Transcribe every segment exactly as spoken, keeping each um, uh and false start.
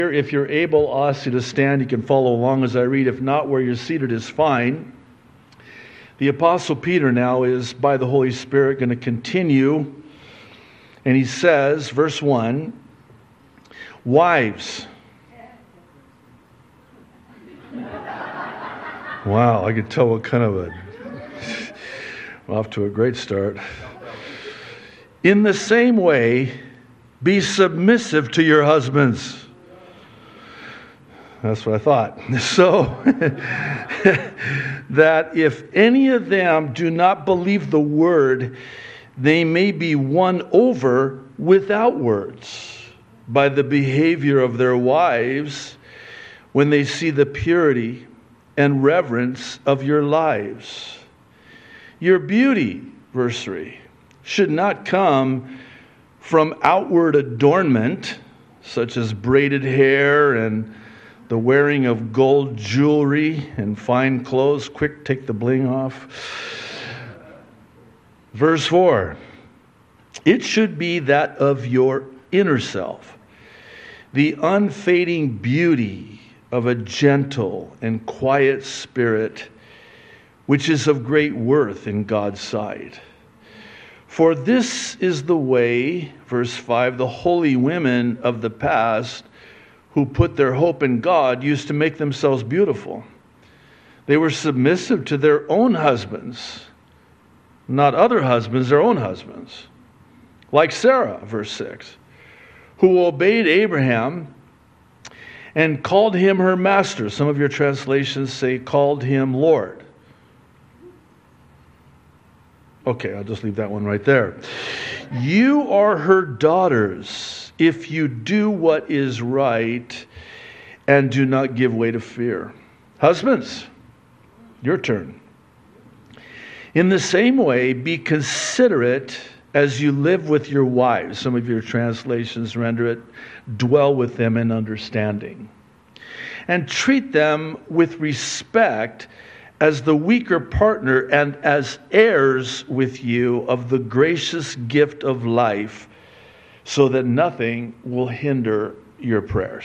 If you're able, I'll ask you to stand. You can follow along as I read. If not, where you're seated is fine. The Apostle Peter now is, by the Holy Spirit, going to continue. And he says, verse one, wives. Wow, I could tell what kind of a... We're off to a great start. In the same way, be submissive to your husbands. That's what I thought. So, that if any of them do not believe the word, they may be won over without words by the behavior of their wives when they see the purity and reverence of your lives. Your beauty, verse three, should not come from outward adornment, such as braided hair and the wearing of gold jewelry and fine clothes. Quick, take the bling off. Verse four, it should be that of your inner self, the unfading beauty of a gentle and quiet spirit, which is of great worth in God's sight. For this is the way, verse five, the holy women of the past who put their hope in God used to make themselves beautiful. They were submissive to their own husbands, not other husbands, their own husbands. Like Sarah, verse six, who obeyed Abraham and called him her master. Some of your translations say called him Lord. Okay, I'll just leave that one right there. You are her daughters if you do what is right and do not give way to fear. Husbands, your turn. In the same way, be considerate as you live with your wives. Some of your translations render it, dwell with them in understanding. And treat them with respect as the weaker partner and as heirs with you of the gracious gift of life, so that nothing will hinder your prayers.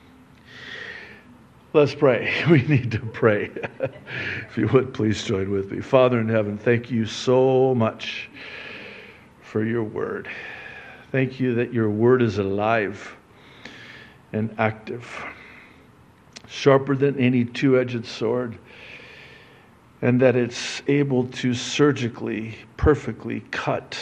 Let's pray. We need to pray. If you would, please join with me. Father in heaven, thank you so much for your word. Thank you that your word is alive and active, sharper than any two-edged sword, and that it's able to surgically, perfectly cut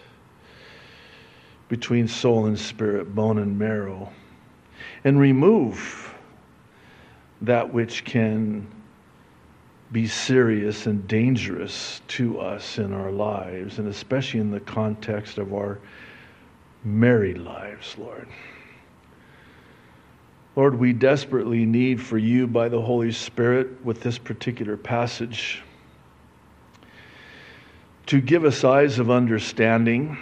between soul and spirit, bone and marrow, and remove that which can be serious and dangerous to us in our lives, and especially in the context of our married lives, Lord. Lord, we desperately need for you by the Holy Spirit with this particular passage to give us eyes of understanding.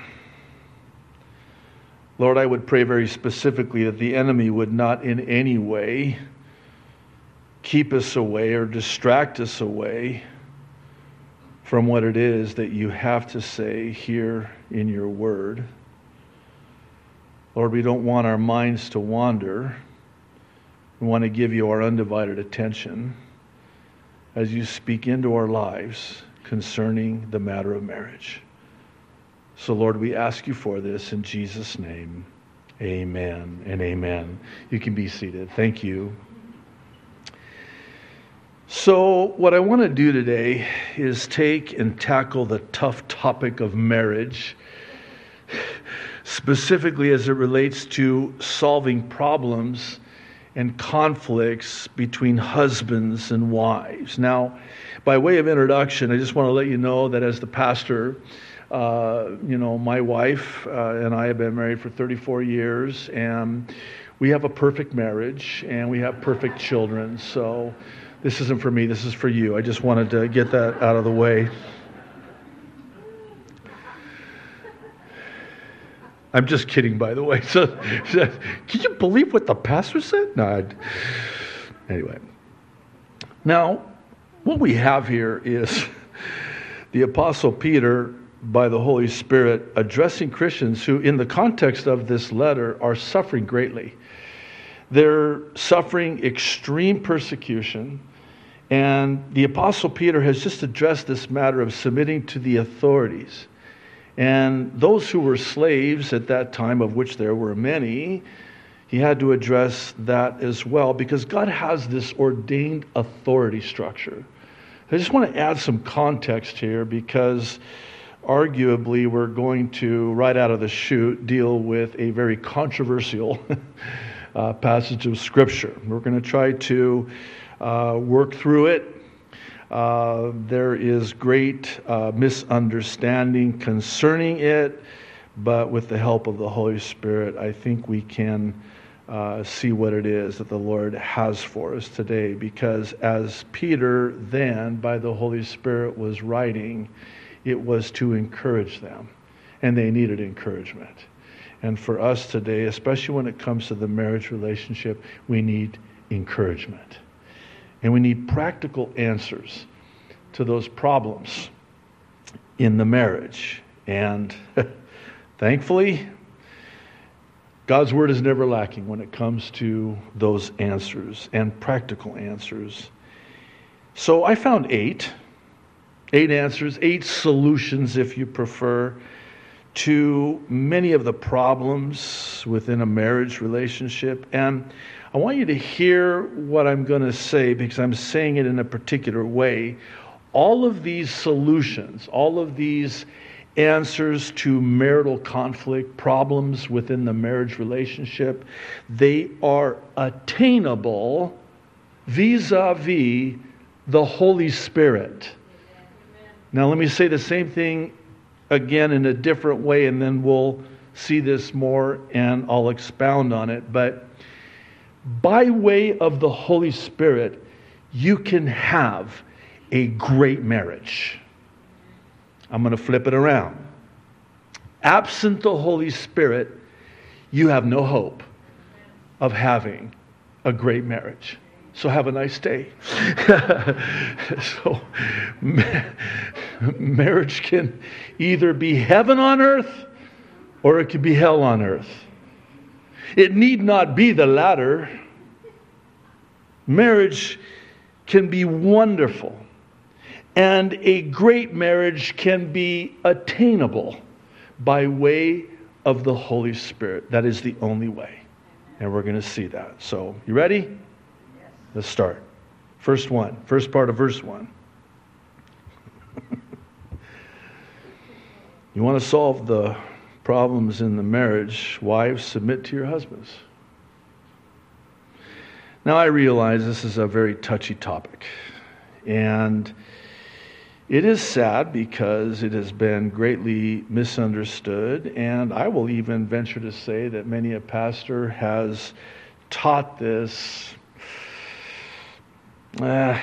Lord, I would pray very specifically that the enemy would not in any way keep us away or distract us away from what it is that you have to say here in your word. Lord, we don't want our minds to wander. We want to give you our undivided attention as you speak into our lives concerning the matter of marriage. So, Lord, we ask you for this in Jesus' name. Amen and amen. You can be seated. Thank you. So, what I want to do today is take and tackle the tough topic of marriage, specifically as it relates to solving problems and conflicts between husbands and wives. Now, by way of introduction, I just want to let you know that as the pastor, uh, you know, my wife uh, and I have been married for thirty-four years, and we have a perfect marriage, and we have perfect children. So this isn't for me, this is for you. I just wanted to get that out of the way. I'm just kidding, by the way. So, can you believe what the pastor said? No. I'd, anyway. Now, what we have here is the Apostle Peter, by the Holy Spirit, addressing Christians who, in the context of this letter, are suffering greatly. They're suffering extreme persecution. And the Apostle Peter has just addressed this matter of submitting to the authorities. And those who were slaves at that time, of which there were many, he had to address that as well, because God has this ordained authority structure. I just want to add some context here, because arguably we're going to, right out of the chute, deal with a very controversial uh, passage of Scripture. We're going to try to uh, work through it. Uh, there is great uh, misunderstanding concerning it, but with the help of the Holy Spirit, I think we can uh, see what it is that the Lord has for us today. Because as Peter then, by the Holy Spirit, was writing, it was to encourage them, and they needed encouragement. And for us today, especially when it comes to the marriage relationship, we need encouragement. And we need practical answers to those problems in the marriage. And thankfully, God's Word is never lacking when it comes to those answers and practical answers. So I found eight, eight answers, eight solutions, if you prefer, to many of the problems within a marriage relationship. And I want you to hear what I'm going to say, because I'm saying it in a particular way. All of these solutions, all of these answers to marital conflict, problems within the marriage relationship, they are attainable vis-a-vis the Holy Spirit. Now let me say the same thing again in a different way, and then we'll see this more and I'll expound on it. But by way of the Holy Spirit, you can have a great marriage. I'm going to flip it around. Absent the Holy Spirit, you have no hope of having a great marriage. So have a nice day. So ma- marriage can either be heaven on earth or it can be hell on earth. It need not be the latter. Marriage can be wonderful, and a great marriage can be attainable by way of the Holy Spirit. That is the only way. And we're going to see that. So, you ready? Let's start. First one, first part of verse one. You want to solve the problems in the marriage, wives, submit to your husbands. Now, I realize this is a very touchy topic, and it is sad because it has been greatly misunderstood, and I will even venture to say that many a pastor has taught this. Uh,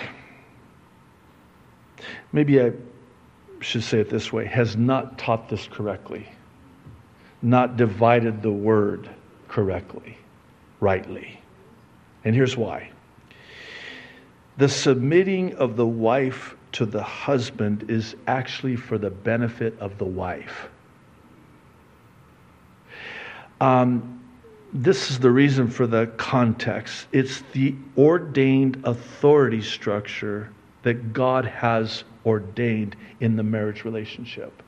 maybe I should say it this way, has not taught this correctly, not divided the word correctly, rightly. And here's why. The submitting of the wife to the husband is actually for the benefit of the wife. Um, this is the reason for the context. It's the ordained authority structure that God has ordained in the marriage relationship.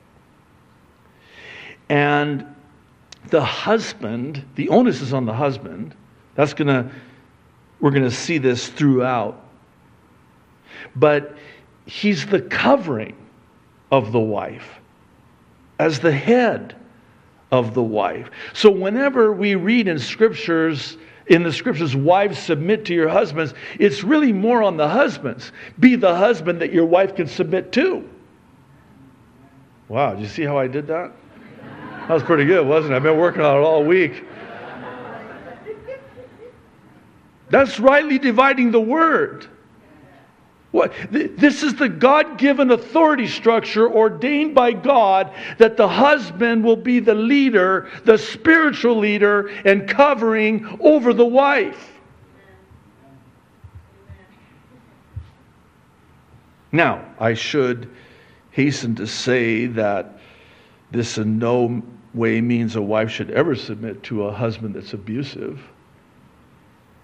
And the husband, the onus is on the husband. That's gonna, we're gonna see this throughout. But he's the covering of the wife as the head of the wife. So whenever we read in scriptures, in the scriptures, wives, submit to your husbands, it's really more on the husbands. Be the husband that your wife can submit to. Wow, did you see how I did that? That was pretty good, wasn't it? I've been working on it all week. That's rightly dividing the word. What? This is the God-given authority structure ordained by God, that the husband will be the leader, the spiritual leader, and covering over the wife. Now, I should hasten to say that this in no way means a wife should ever submit to a husband that's abusive.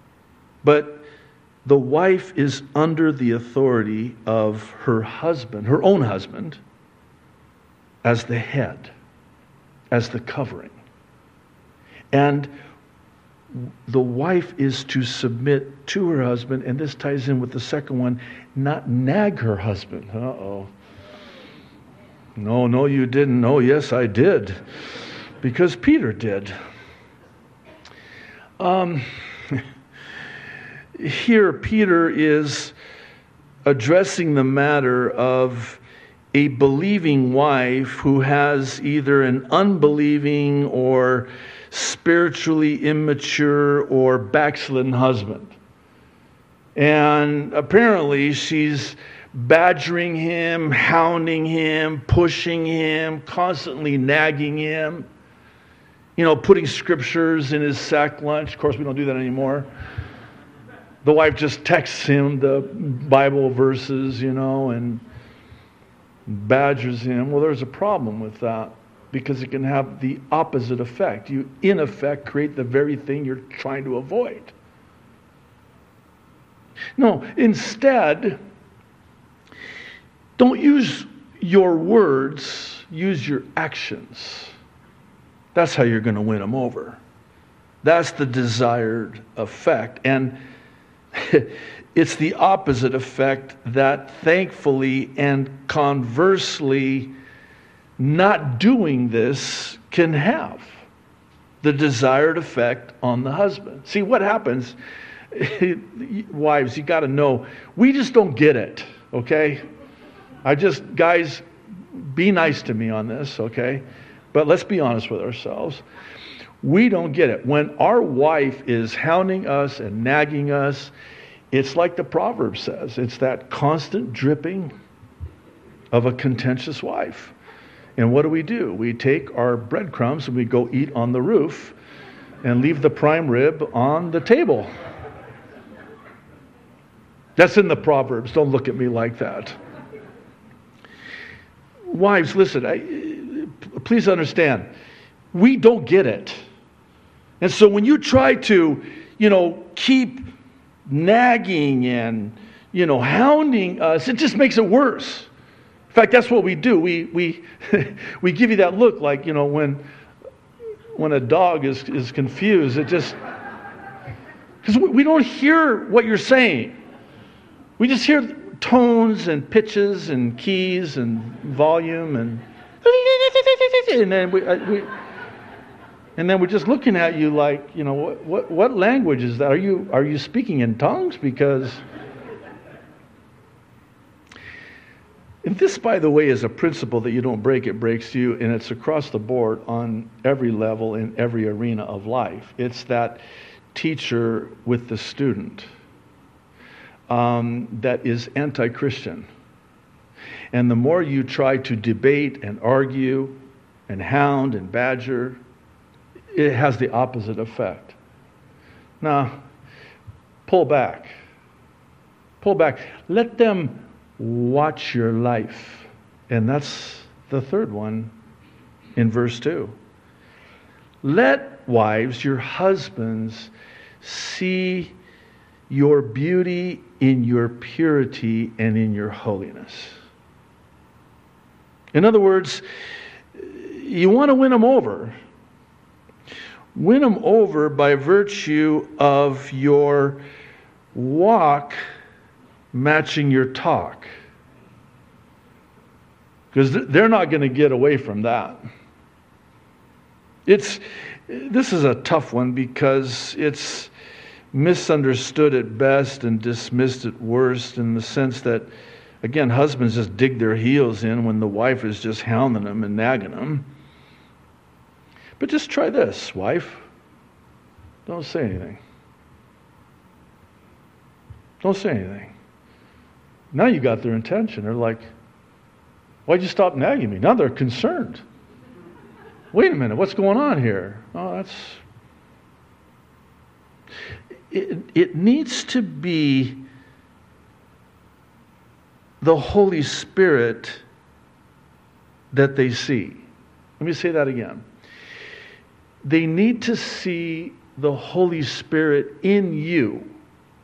But the wife is under the authority of her husband, her own husband, as the head, as the covering. And the wife is to submit to her husband, and this ties in with the second one, not nag her husband. Uh-oh. No, no, you didn't. No, yes, I did. Because Peter did. Um, here, Peter is addressing the matter of a believing wife who has either an unbelieving or spiritually immature or backslidden husband. And apparently she's badgering him, hounding him, pushing him, constantly nagging him, you know, putting scriptures in his sack lunch. Of course, we don't do that anymore. The wife just texts him the Bible verses, you know, and badgers him. Well, there's a problem with that, because it can have the opposite effect. You, in effect, create the very thing you're trying to avoid. No, instead, don't use your words, use your actions. That's how you're going to win them over. That's the desired effect. And it's the opposite effect that thankfully and conversely, not doing this can have the desired effect on the husband. See, what happens, wives, you got to know, we just don't get it, okay? I just, guys, be nice to me on this, okay? But let's be honest with ourselves. We don't get it. When our wife is hounding us and nagging us, it's like the proverb says. It's that constant dripping of a contentious wife. And what do we do? We take our breadcrumbs and we go eat on the roof and leave the prime rib on the table. That's in the Proverbs. Don't look at me like that. Wives, listen, I, please understand, we don't get it. And so when you try to, you know, keep nagging and, you know, hounding us, it just makes it worse. In fact, that's what we do. We we we give you that look, like, you know, when when a dog is is confused, it just, because we, we don't hear what you're saying. We just hear tones and pitches and keys and volume and and then we, we and then we're just looking at you like, you know, what what what language is that? Are you are you speaking in tongues? Because and this, by the way, is a principle that you don't break, it breaks you, and it's across the board on every level in every arena of life. It's that teacher with the student um, that is anti-Christian. And the more you try to debate and argue and hound and badger, it has the opposite effect. Now, pull back. Pull back. Let them watch your life. And that's the third one in verse two. Let wives, your husbands, see your beauty in your purity and in your holiness. In other words, you want to win them over. Win them over by virtue of your walk matching your talk. Because they're not going to get away from that. It's this is a tough one because it's misunderstood at best and dismissed at worst, in the sense that, again, husbands just dig their heels in when the wife is just hounding them and nagging them. But just try this, wife. Don't say anything. Don't say anything. Now you got their attention. They're like, why'd you stop nagging me? Now they're concerned. Wait a minute, what's going on here? Oh, that's... It, it needs to be the Holy Spirit that they see. Let me say that again. They need to see the Holy Spirit in you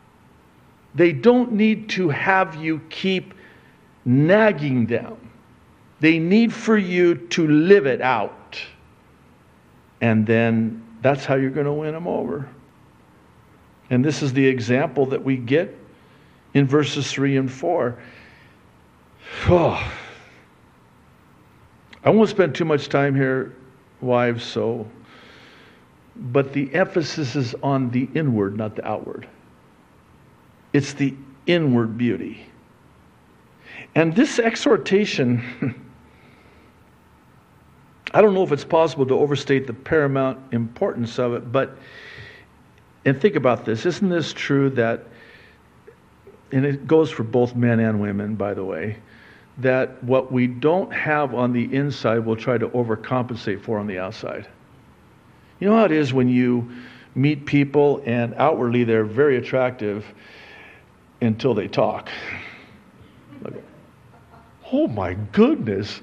They don't need to have you keep nagging them. They need for you to live it out. And then that's how you're going to win them over. And this is the example that we get in verses three and four. Oh, I won't spend too much time here, wives, so, but the emphasis is on the inward, not the outward. It's the inward beauty. And this exhortation, I don't know if it's possible to overstate the paramount importance of it, but, and think about this, isn't this true that, and it goes for both men and women, by the way, that what we don't have on the inside we'll try to overcompensate for on the outside. You know how it is when you meet people and outwardly they're very attractive until they talk. Like, oh my goodness.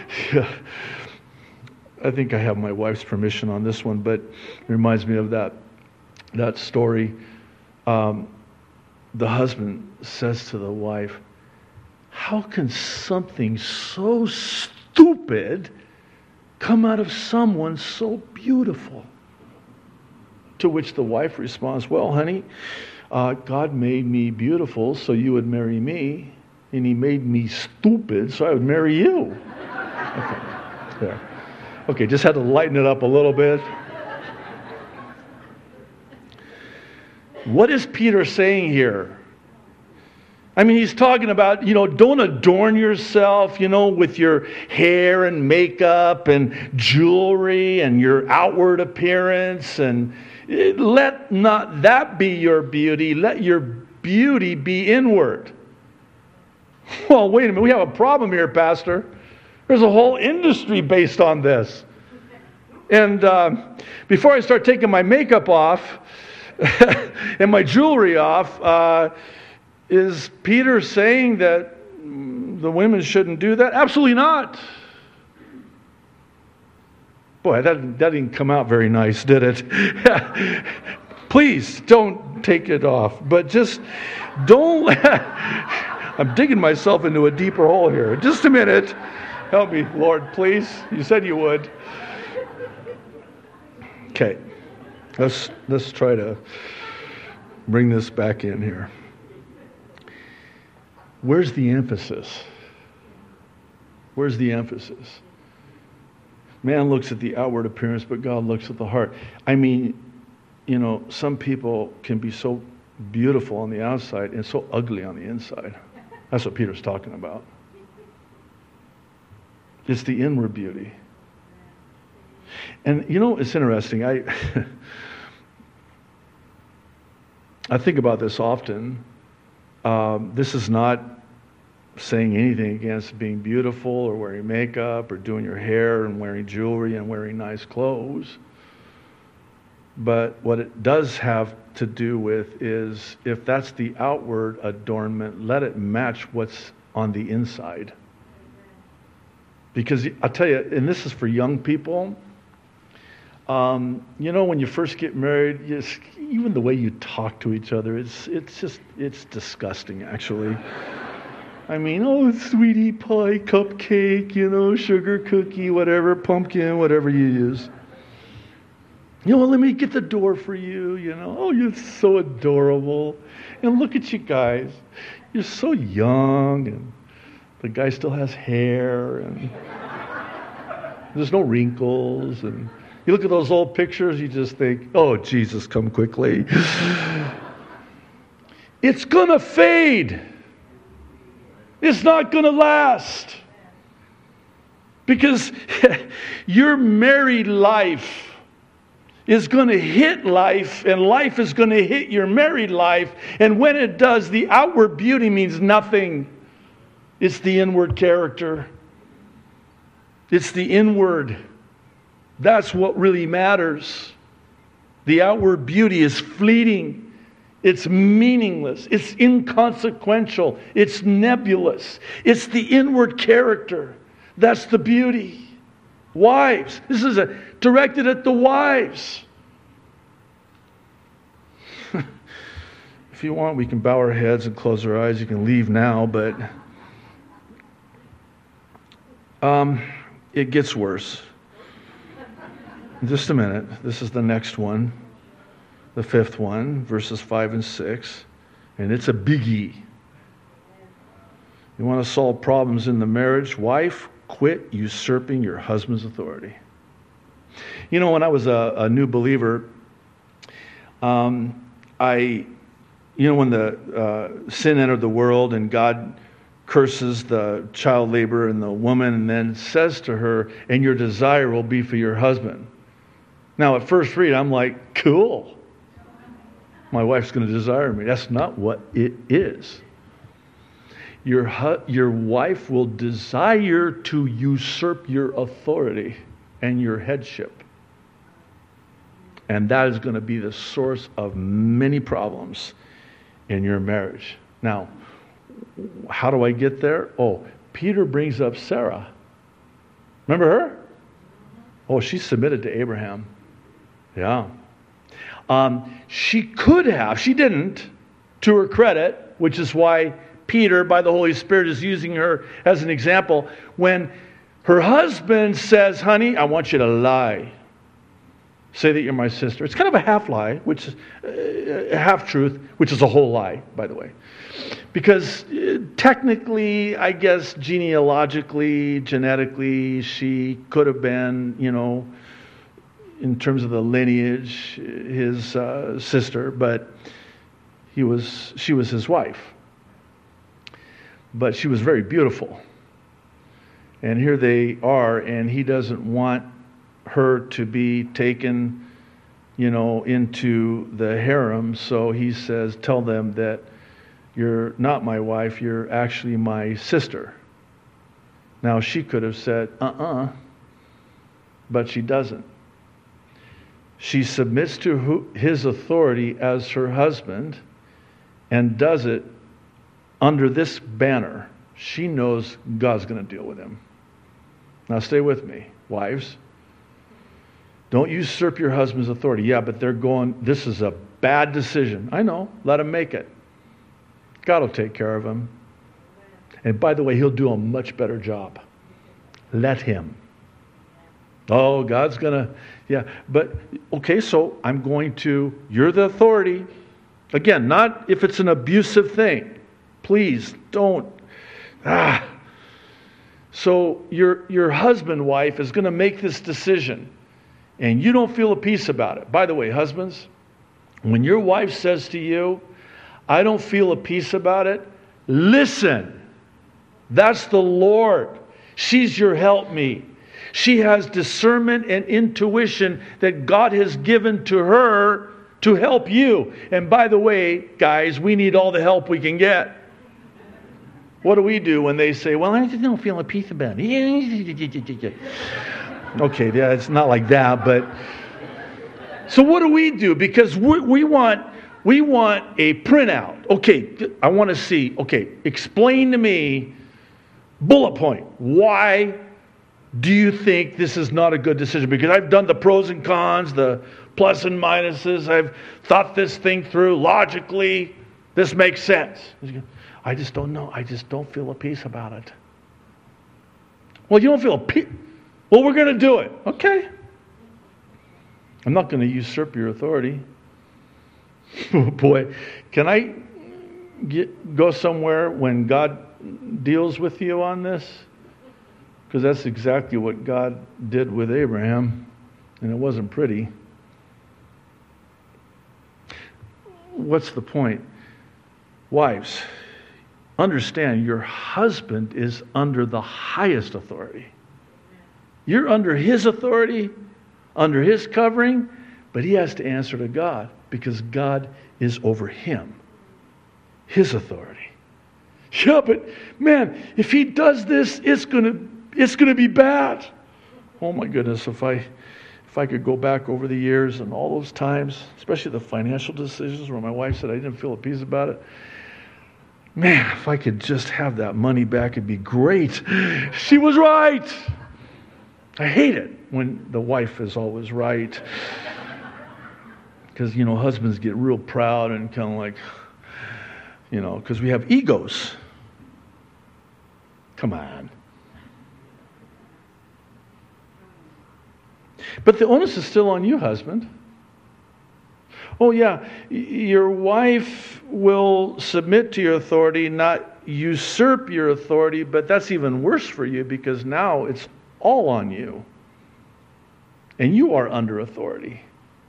I think I have my wife's permission on this one, but it reminds me of that that story. Um, the husband says to the wife, how can something so stupid come out of someone so beautiful? To which the wife responds, well, honey, uh, God made me beautiful so you would marry me, and he made me stupid so I would marry you. Okay, there. Okay, just had to lighten it up a little bit. What is Peter saying here? I mean, he's talking about, you know, don't adorn yourself, you know, with your hair and makeup and jewelry and your outward appearance. And let not that be your beauty. Let your beauty be inward. Well, wait a minute. We have a problem here, Pastor. There's a whole industry based on this. And uh, before I start taking my makeup off and my jewelry off, uh, is Peter saying that the women shouldn't do that? Absolutely not. Boy, that, that didn't come out very nice, did it? Please don't take it off. But just don't... I'm digging myself into a deeper hole here. Just a minute. Help me, Lord, please. You said you would. Okay. Let's, let's try to bring this back in here. Where's the emphasis? Where's the emphasis? Man looks at the outward appearance, but God looks at the heart. I mean, you know, some people can be so beautiful on the outside and so ugly on the inside. That's what Peter's talking about. It's the inward beauty. And you know, it's interesting. I I think about this often. Um, this is not saying anything against being beautiful or wearing makeup or doing your hair and wearing jewelry and wearing nice clothes. But what it does have to do with is if that's the outward adornment, let it match what's on the inside. Because I'll tell you, and this is for young people, um, you know, when you first get married, you just, even the way you talk to each other, it's it's just, it's disgusting, actually. I mean, oh, sweetie pie, cupcake, you know, sugar cookie, whatever, pumpkin, whatever you use. You know, let me get the door for you, you know. Oh, you're so adorable. And look at you guys. You're so young, and the guy still has hair, and there's no wrinkles, and you look at those old pictures, you just think, oh, Jesus, come quickly. It's going to fade. It's not going to last. Because your married life is going to hit life, and life is going to hit your married life. And when it does, the outward beauty means nothing. It's the inward character. It's the inward. That's what really matters. The outward beauty is fleeting. It's meaningless. It's inconsequential. It's nebulous. It's the inward character. That's the beauty. Wives. This is a, directed at the wives. If you want, we can bow our heads and close our eyes. You can leave now, but um, it gets worse. In just a minute. This is the next one, the fifth one, verses five and six, and it's a biggie. You want to solve problems in the marriage? Wife, quit usurping your husband's authority. You know, when I was a, a new believer, um, I... You know, when the uh, sin entered the world and God curses the child labor and the woman and then says to her, and your desire will be for your husband. Now, at first read, I'm like, cool. My wife's going to desire me. That's not what it is. Your, hu- your wife will desire to usurp your authority and your headship. And that is going to be the source of many problems in your marriage. Now, how do I get there? Oh, Peter brings up Sarah. Remember her? Oh, she submitted to Abraham. Yeah. Um, she could have, she didn't, to her credit, which is why Peter, by the Holy Spirit, is using her as an example. When her husband says, honey, I want you to lie. Say that you're my sister. It's kind of a half lie, which is a half truth, which is a whole lie, by the way. Because uh, technically, I guess genealogically, genetically, she could have been, you know, in terms of the lineage, his uh, sister, but he was, she was his wife. But she was very beautiful. And here they are, and he doesn't want her to be taken, you know, into the harem. So he says, tell them that you're not my wife, you're actually my sister. Now she could have said, uh-uh, but she doesn't. She submits to who, his authority as her husband and does it under this banner. She knows God's going to deal with him. Now stay with me, wives. Don't usurp your husband's authority. Yeah, but they're going, this is a bad decision. I know. Let him make it. God will take care of him. And by the way, he'll do a much better job. Let him. Oh, God's going to, yeah. But, okay, so I'm going to, you're the authority. Again, not if it's an abusive thing. Please don't. Ah. So your, your husband, wife, is going to make this decision. And you don't feel a peace about it. By the way, husbands, when your wife says to you, I don't feel a peace about it, listen. That's the Lord. She's your helpmeet. She has discernment and intuition that God has given to her to help you. And by the way, guys, we need all the help we can get. What do we do when they say, well, I just don't feel a peace about it? Okay, yeah, it's not like that, but so what do we do? Because we, we want we want a printout. Okay, I want to see. Okay, explain to me, bullet point. Why do you think this is not a good decision? Because I've done the pros and cons, the plus and minuses. I've thought this thing through logically. This makes sense. I just don't know. I just don't feel a peace about it. Well, you don't feel a peace. Well, we're going to do it. Okay. I'm not going to usurp your authority. Oh boy, can I get, go somewhere when God deals with you on this? Because that's exactly what God did with Abraham, and it wasn't pretty. What's the point? Wives, understand your husband is under the highest authority. You're under his authority, under his covering, but he has to answer to God because God is over him. His authority. Yeah, but man, if he does this, it's gonna it's gonna be bad. Oh my goodness, if I if I could go back over the years and all those times, especially the financial decisions where my wife said I didn't feel at peace about it. Man, if I could just have that money back, it'd be great. She was right. I hate it when the wife is always right. Because, you know, husbands get real proud and kind of like, You know, because we have egos. Come on. But the onus is still on you, husband. Oh yeah, your wife will submit to your authority, not usurp your authority, but that's even worse for you because now it's all on you. And you are under authority.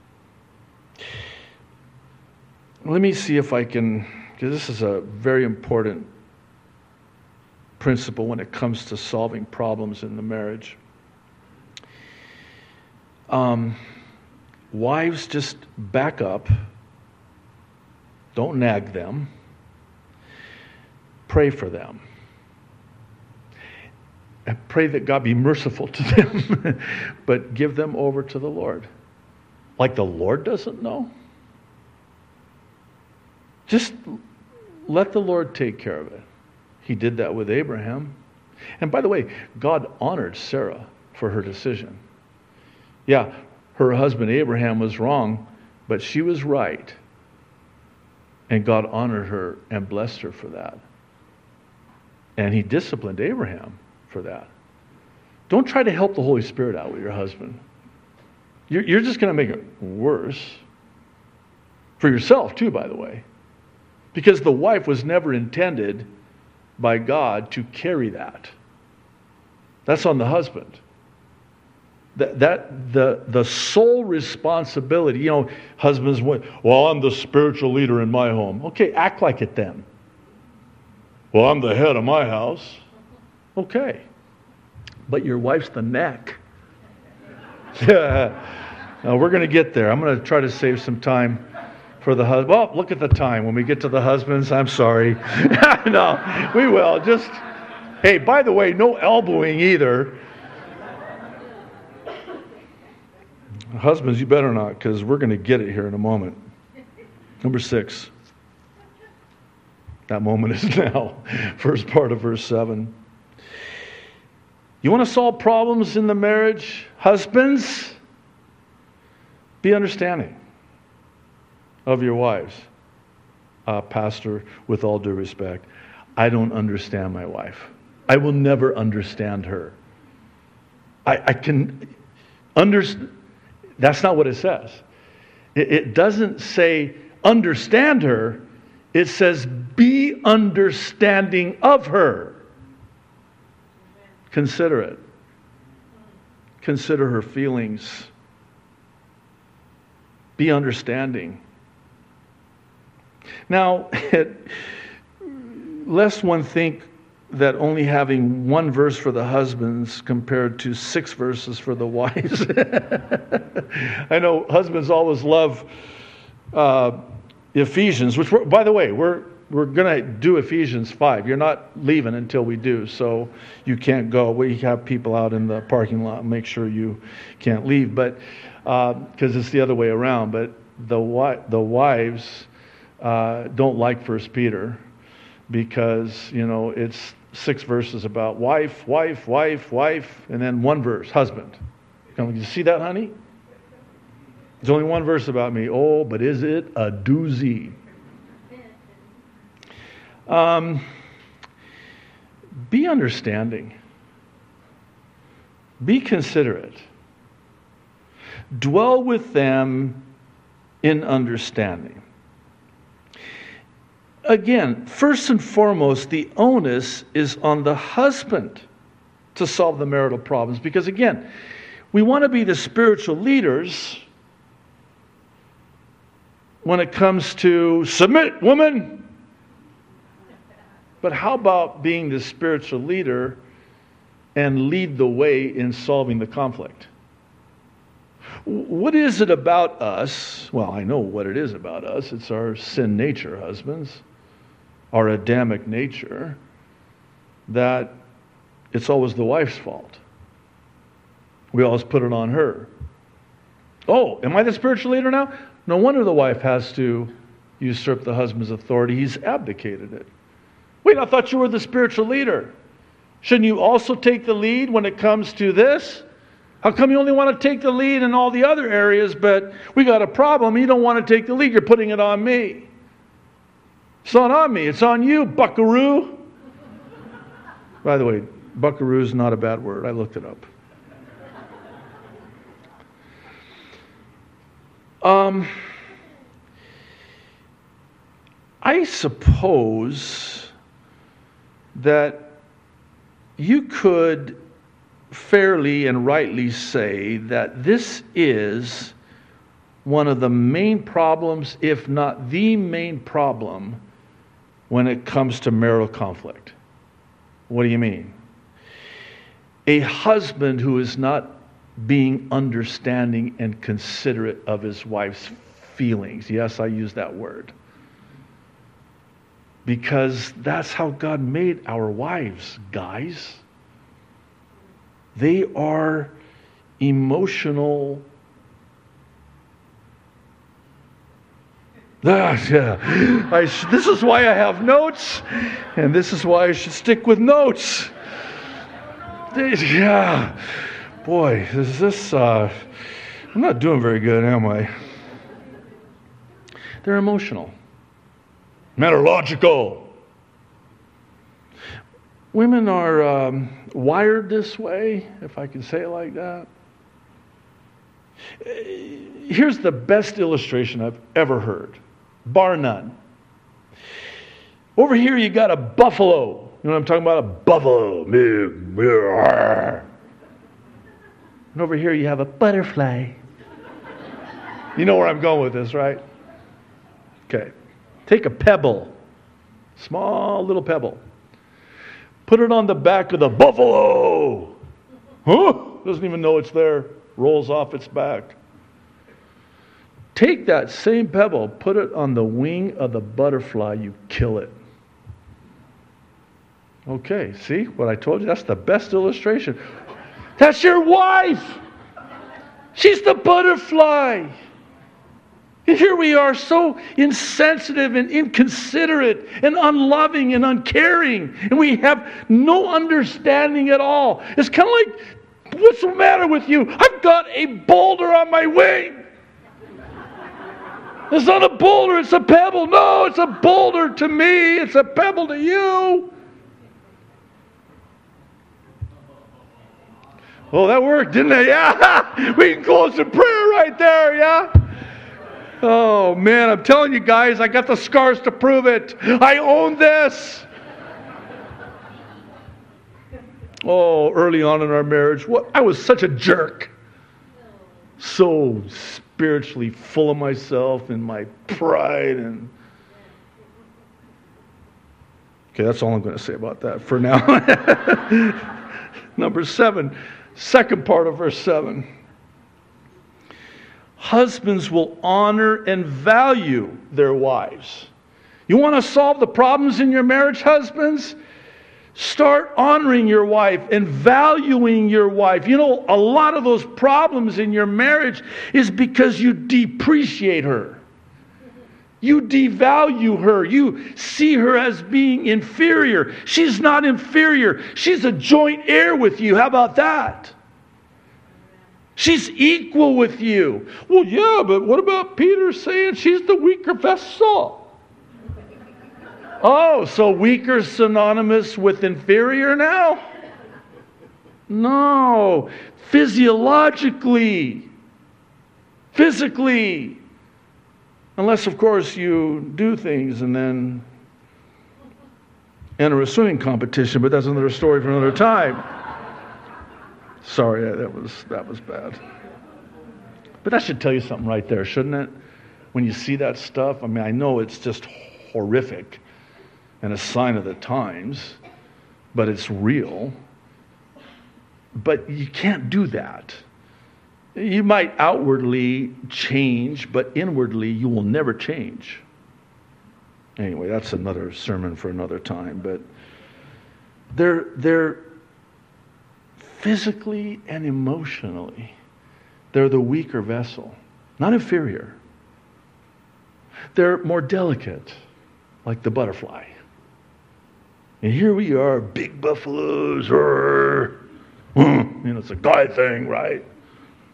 Let me see if I can, because this is a very important principle when it comes to solving problems in the marriage. Um, wives, just back up. Don't nag them. Pray for them. And pray that God be merciful to them, but give them over to the Lord. Like the Lord doesn't know? Just let the Lord take care of it. He did that with Abraham. And by the way, God honored Sarah for her decision. Yeah, her husband Abraham was wrong, but she was right. And God honored her and blessed her for that. And he disciplined Abraham for that. Don't try to help the Holy Spirit out with your husband. You're, you're just going to make it worse. For yourself too, by the way. Because the wife was never intended by God to carry that. That's on the husband. That, that the, the sole responsibility, you know, husbands, well, I'm the spiritual leader in my home. Okay, act like it then. Well, I'm the head of my house. Okay. But your wife's the neck. Yeah. Now, we're going to get there. I'm going to try to save some time for the husband. Well, look at the time. When we get to the husbands, I'm sorry. No, we will. Just, hey, by the way, no elbowing either. Husbands, you better not, because we're going to get it here in a moment. Number six. That moment is now. First part of verse seven. You want to solve problems in the marriage? Husbands, be understanding of your wives. Uh, pastor, with all due respect, I don't understand my wife. I will never understand her. I, I can understand. That's not what it says. It, it doesn't say understand her. It says be understanding of her. Consider it. Consider her feelings. Be understanding. Now, lest one think that only having one verse for the husbands compared to six verses for the wives. I know husbands always love uh, Ephesians, which, we're, by the way, we're we're going to do Ephesians five. You're not leaving until we do, so you can't go. We have people out in the parking lot. Make sure you can't leave, but because uh, it's the other way around. But the wi- the wives uh, don't like First Peter because you know it's six verses about wife, wife, wife, wife, and then one verse, husband. You see that, honey? There's only one verse about me. Oh, but is it a doozy? Um, be understanding. Be considerate. Dwell with them in understanding. Again, first and foremost, the onus is on the husband to solve the marital problems. Because again, we want to be the spiritual leaders when it comes to submit, woman. But how about being the spiritual leader and lead the way in solving the conflict? What is it about us? Well, I know what it is about us. It's our sin nature, husbands. Our Adamic nature. That it's always the wife's fault. We always put it on her. Oh, am I the spiritual leader now? No wonder the wife has to usurp the husband's authority. He's abdicated it. Wait, I thought you were the spiritual leader. Shouldn't you also take the lead when it comes to this? How come you only want to take the lead in all the other areas, but we got a problem, you don't want to take the lead, you're putting it on me. It's not on me. It's on you, buckaroo. By the way, buckaroo is not a bad word. I looked it up. Um, I suppose that you could fairly and rightly say that this is one of the main problems, if not the main problem, when it comes to marital conflict. What do you mean? A husband who is not being understanding and considerate of his wife's feelings. Yes, I use that word. Because that's how God made our wives, guys. They are emotional. Ah, yeah. I sh- this is why I have notes, and this is why I should stick with notes. They, yeah. Boy, is this, uh, I'm not doing very good, am I? They're emotional. Metalogical. Women are um, wired this way, if I can say it like that. Here's the best illustration I've ever heard, bar none. Over here you got a buffalo. You know what I'm talking about? A buffalo. And over here you have a butterfly. You know where I'm going with this, right? Okay. Take a pebble, small little pebble. Put it on the back of the buffalo. Huh? Doesn't even know it's there. Rolls off its back. Take that same pebble, put it on the wing of the butterfly, you kill it. Okay, see what I told you? That's the best illustration. That's your wife. She's the butterfly. And here we are, so insensitive and inconsiderate and unloving and uncaring. And we have no understanding at all. It's kind of like, what's the matter with you? I've got a boulder on my wing. It's not a boulder, it's a pebble. No, it's a boulder to me. It's a pebble to you. Oh, that worked, didn't it? Yeah. We can close in prayer right there, yeah? Oh, man, I'm telling you guys, I got the scars to prove it. I own this. Oh, early on in our marriage, what I was such a jerk. So spiritually full of myself and my pride. and Okay, that's all I'm going to say about that for now. Number seven, second part of verse seven. Husbands will honor and value their wives. You want to solve the problems in your marriage, husbands? Start honoring your wife and valuing your wife. You know, a lot of those problems in your marriage is because you depreciate her. You devalue her. You see her as being inferior. She's not inferior. She's a joint heir with you. How about that? She's equal with you. Well, yeah, but what about Peter saying she's the weaker vessel? Oh, so weaker is synonymous with inferior now? No. Physiologically. Physically. Unless, of course, you do things and then enter a swimming competition, but that's another story for another time. Sorry, that was that was bad. But that should tell you something right there, shouldn't it? When you see that stuff, I mean, I know it's just horrific and a sign of the times, but it's real. But you can't do that. You might outwardly change, but inwardly you will never change. Anyway, that's another sermon for another time. But they're they're physically and emotionally, they're the weaker vessel, not inferior. They're more delicate, like the butterfly. And here we are, big buffaloes. You know, it's a guy thing, right?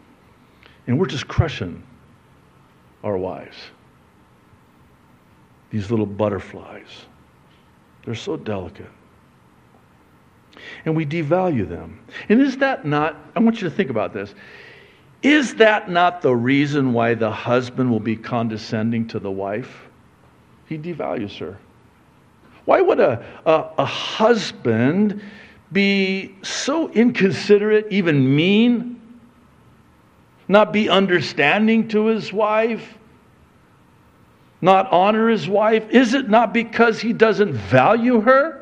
And we're just crushing our wives. these little butterflies. They're so delicate. And we devalue them. And is that not, I want you to think about this, is that not the reason why the husband will be condescending to the wife? He devalues her. Why would a, a, a husband be so inconsiderate, even mean, not be understanding to his wife, not honor his wife? Is it not because he doesn't value her?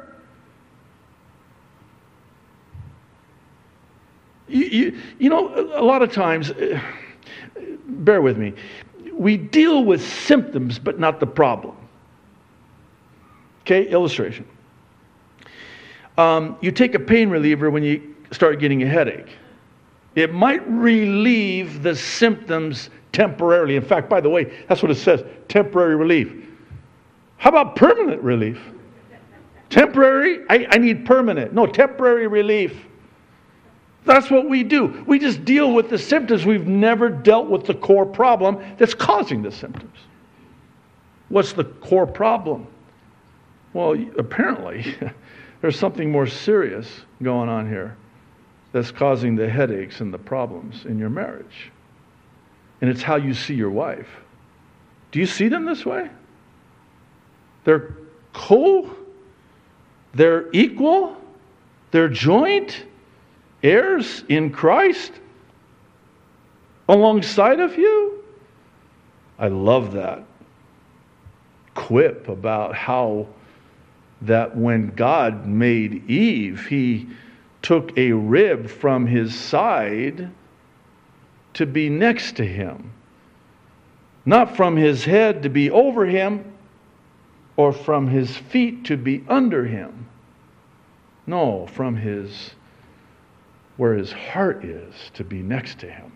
You, you, you know, a lot of times, bear with me, we deal with symptoms but not the problem. Okay, illustration. Um, you take a pain reliever when you start getting a headache. It might relieve the symptoms temporarily. In fact, by the way, that's what it says, temporary relief. How about permanent relief? Temporary? I, I need permanent. No, temporary relief. That's what we do. We just deal with the symptoms. We've never dealt with the core problem that's causing the symptoms. What's the core problem? Well, apparently, there's something more serious going on here that's causing the headaches and the problems in your marriage. And it's how you see your wife. Do you see them this way? They're co, they're equal, they're joint heirs in Christ alongside of you. I love that quip about how that when God made Eve, he took a rib from his side to be next to him. Not from his head to be over him or from his feet to be under him. No, from his where his heart is to be next to him.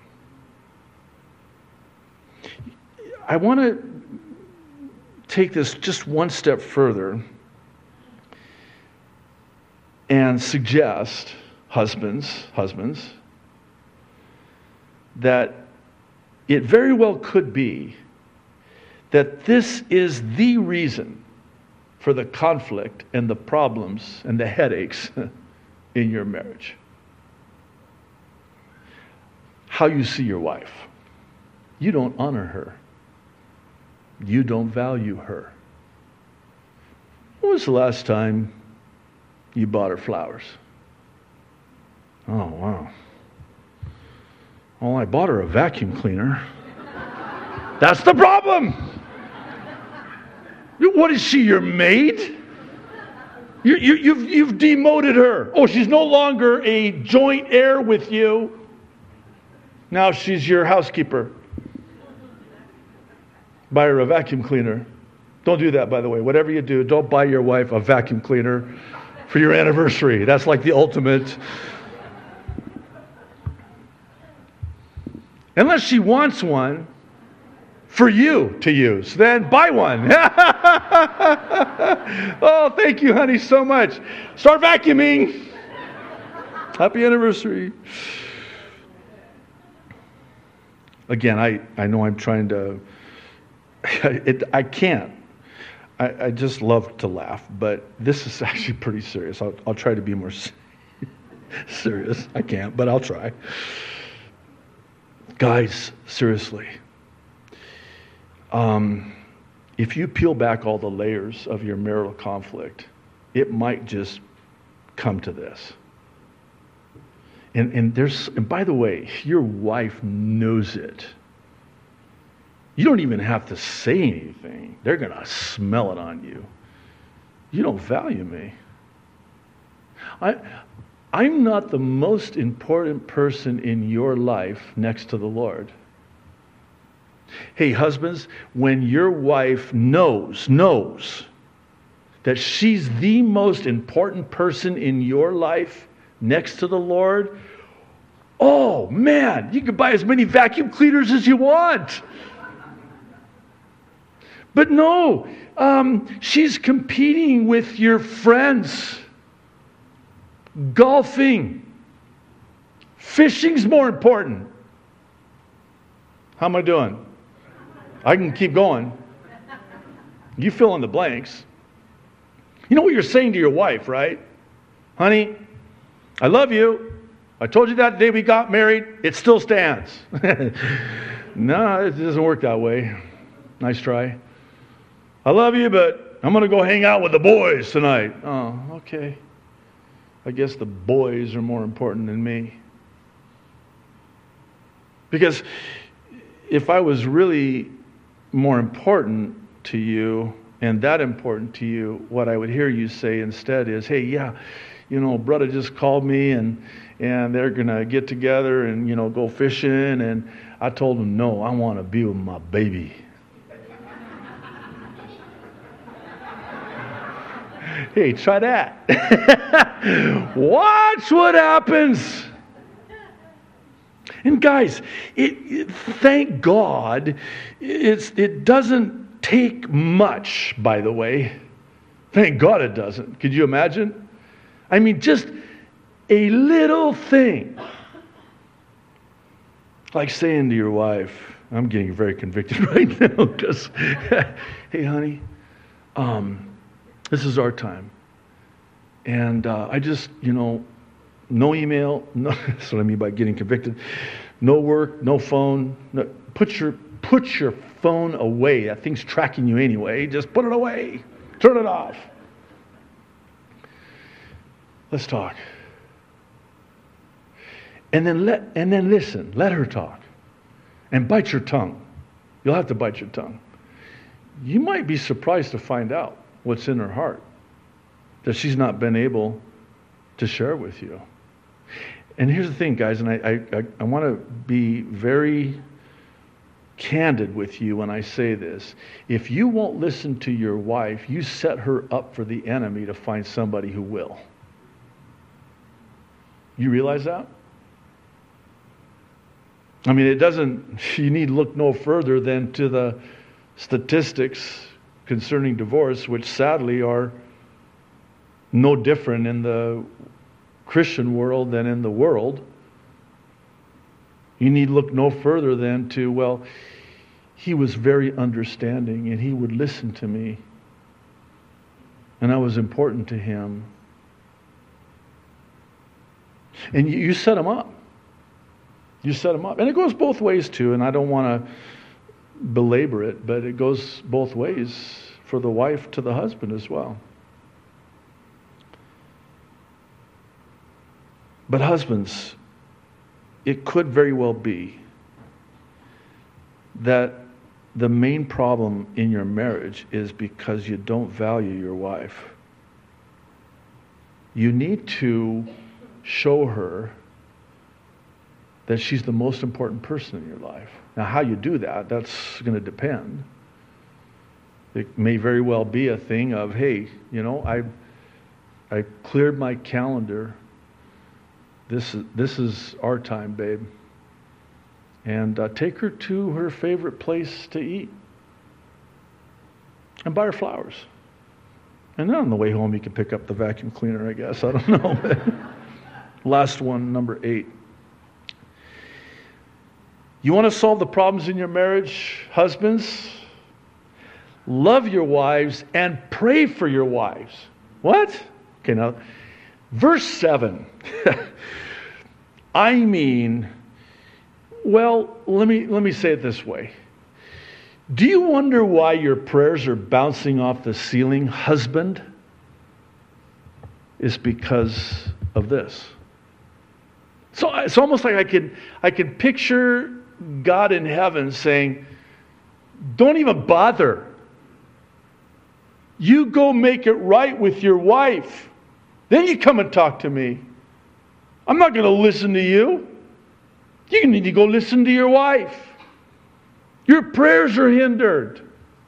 I want to take this just one step further and suggest, husbands, husbands, that it very well could be that this is the reason for the conflict and the problems and the headaches in your marriage. How you see your wife. You don't honor her. You don't value her. When was the last time you bought her flowers? Oh, wow. Well, I bought her a vacuum cleaner. That's the problem. What is she, your maid? You, you, you've, you've demoted her. Oh, she's no longer a joint heir with you. Now she's your housekeeper. Buy her a vacuum cleaner. Don't do that, by the way. Whatever you do, don't buy your wife a vacuum cleaner for your anniversary. That's like the ultimate. Unless she wants one for you to use, then buy one. Oh, thank you, honey, so much. Start vacuuming. Happy anniversary. Again, I, I know I'm trying to, it, I can't. I, I just love to laugh, but this is actually pretty serious. I'll, I'll try to be more serious. I can't, but I'll try. Guys, seriously. Um, if you peel back all the layers of your marital conflict, it might just come to this. And, and there's, and by the way, your wife knows it. You don't even have to say anything. They're going to smell it on you. You don't value me. I, I'm not the most important person in your life next to the Lord. Hey, husbands, when your wife knows, knows that she's the most important person in your life next to the Lord, oh man, you can buy as many vacuum cleaners as you want. But no, um, she's competing with your friends. Golfing. Fishing's more important. How am I doing? I can keep going. You fill in the blanks. You know what you're saying to your wife, right? Honey, I love you. I told you that day we got married. It still stands. No, it doesn't work that way. Nice try. I love you, but I'm going to go hang out with the boys tonight. Oh, okay. I guess the boys are more important than me. Because if I was really more important to you and that important to you, what I would hear you say instead is, hey, yeah, you know, brother just called me and and they're going to get together and, you know, go fishing. And I told him, no, I want to be with my baby. Hey, try that. Watch what happens. And guys, it, it, thank God, it's, it doesn't take much, by the way. Thank God it doesn't. Could you imagine? I mean, just a little thing. Like saying to your wife, I'm getting very convicted right now because, hey, honey, um, this is our time. And uh, I just, you know, no email. No, that's what I mean by getting convicted. No work, no phone. No, put your put your phone away. That thing's tracking you anyway. Just put it away. Turn it off. Let's talk. And then let and then listen. Let her talk. And bite your tongue. You'll have to bite your tongue. You might be surprised to find out what's in her heart that she's not been able to share with you. And here's the thing, guys, and I, I, I want to be very candid with you when I say this. If you won't listen to your wife, you set her up for the enemy to find somebody who will. You realize that? I mean, it doesn't, you need to look no further than to the statistics concerning divorce, which sadly are no different in the Christian world than in the world. You need look no further than to, well, he was very understanding and he would listen to me. And I was important to him. And you, you set him up. You set him up. And it goes both ways too, and I don't want to belabor it, but it goes both ways for the wife to the husband as well. But husbands, it could very well be that the main problem in your marriage is because you don't value your wife. You need to show her that she's the most important person in your life. Now, how you do that, that's going to depend. It may very well be a thing of, hey, you know, I I cleared my calendar. This is, this is our time, babe. And uh, take her to her favorite place to eat. And buy her flowers. And then on the way home, you can pick up the vacuum cleaner, I guess. I don't know. Last one, number eight. You want to solve the problems in your marriage, husbands? Love your wives and pray for your wives. What? Okay, now, verse seven. I mean, well, let me let me say it this way. Do you wonder why your prayers are bouncing off the ceiling, husband? It's because of this. So it's almost like I can I can picture God in heaven saying, don't even bother. You go make it right with your wife. Then you come and talk to me. I'm not going to listen to you. You need to go listen to your wife. Your prayers are hindered.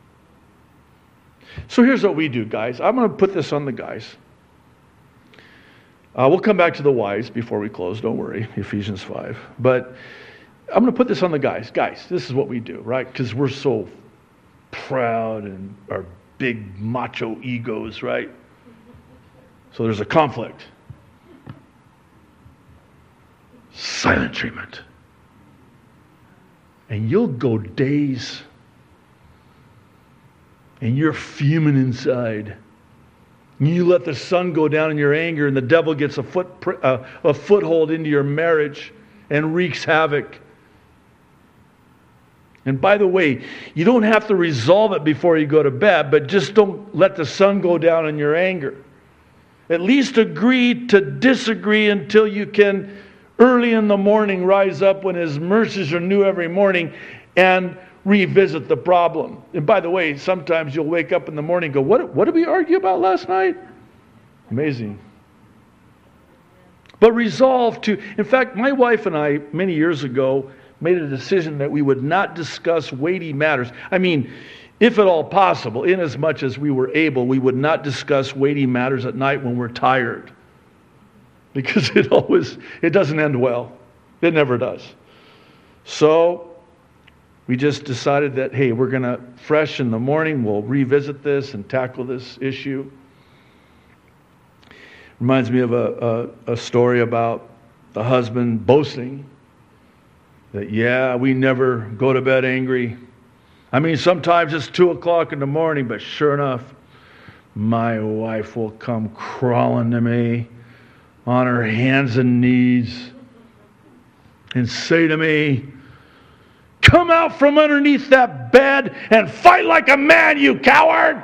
So here's what we do, guys. I'm going to put this on the guys. Uh, we'll come back to the wives before we close. Don't worry, Ephesians five. But I'm going to put this on the guys. Guys, this is what we do, right? Because we're so proud and our big macho egos, right? So there's a conflict. Silent treatment. And you'll go days and you're fuming inside. You let the sun go down in your anger, and the devil gets a foot uh, a foothold into your marriage and wreaks havoc. And by the way, you don't have to resolve it before you go to bed, but just don't let the sun go down in your anger. At least agree to disagree until you can, early in the morning, rise up when His mercies are new every morning and revisit the problem. And by the way, sometimes you'll wake up in the morning and go, what, what did we argue about last night? Amazing. But resolve to, in fact, my wife and I, many years ago, made a decision that we would not discuss weighty matters. I mean, if at all possible, in as much as we were able, we would not discuss weighty matters at night when we're tired. Because it always, it doesn't end well. It never does. So, we just decided that, hey, we're going to, fresh in the morning, we'll revisit this and tackle this issue. Reminds me of a, a, a story about a husband boasting that, yeah, we never go to bed angry. I mean, sometimes it's two o'clock in the morning, but sure enough, my wife will come crawling to me on her hands and knees and say to me, come out from underneath that bed and fight like a man, you coward!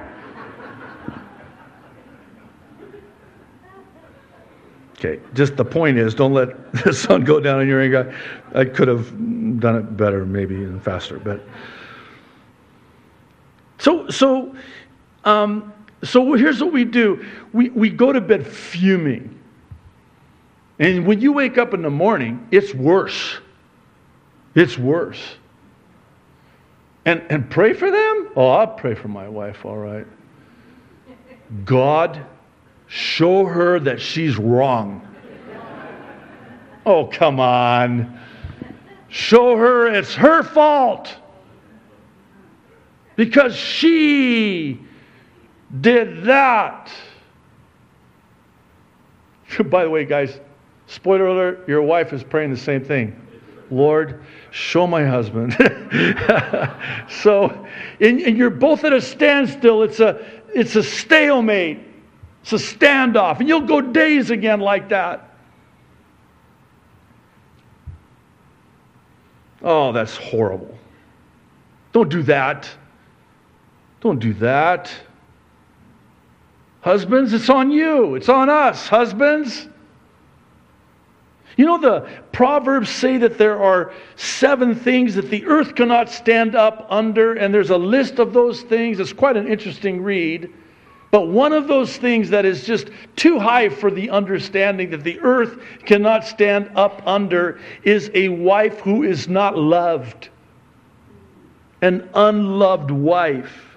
Okay, just the point is, don't let the sun go down in your anger. I could have done it better, maybe, and faster, but so so um, so here's what we do: we we go to bed fuming, and when you wake up in the morning, it's worse. It's worse. And and pray for them? Oh, I'll pray for my wife, all right. God, show her that she's wrong. Oh, come on. Show her it's her fault. Because she did that. By the way, guys, spoiler alert, your wife is praying the same thing. Lord, show my husband. So, and, and you're both at a standstill. It's a, it's a stalemate. It's a standoff. And you'll go days again like that. Oh, that's horrible. Don't do that. Don't do that. Husbands, it's on you. It's on us, husbands. You know, the Proverbs say that there are seven things that the earth cannot stand up under, and there's a list of those things. It's quite an interesting read. But one of those things that is just too high for the understanding that the earth cannot stand up under is a wife who is not loved. An unloved wife.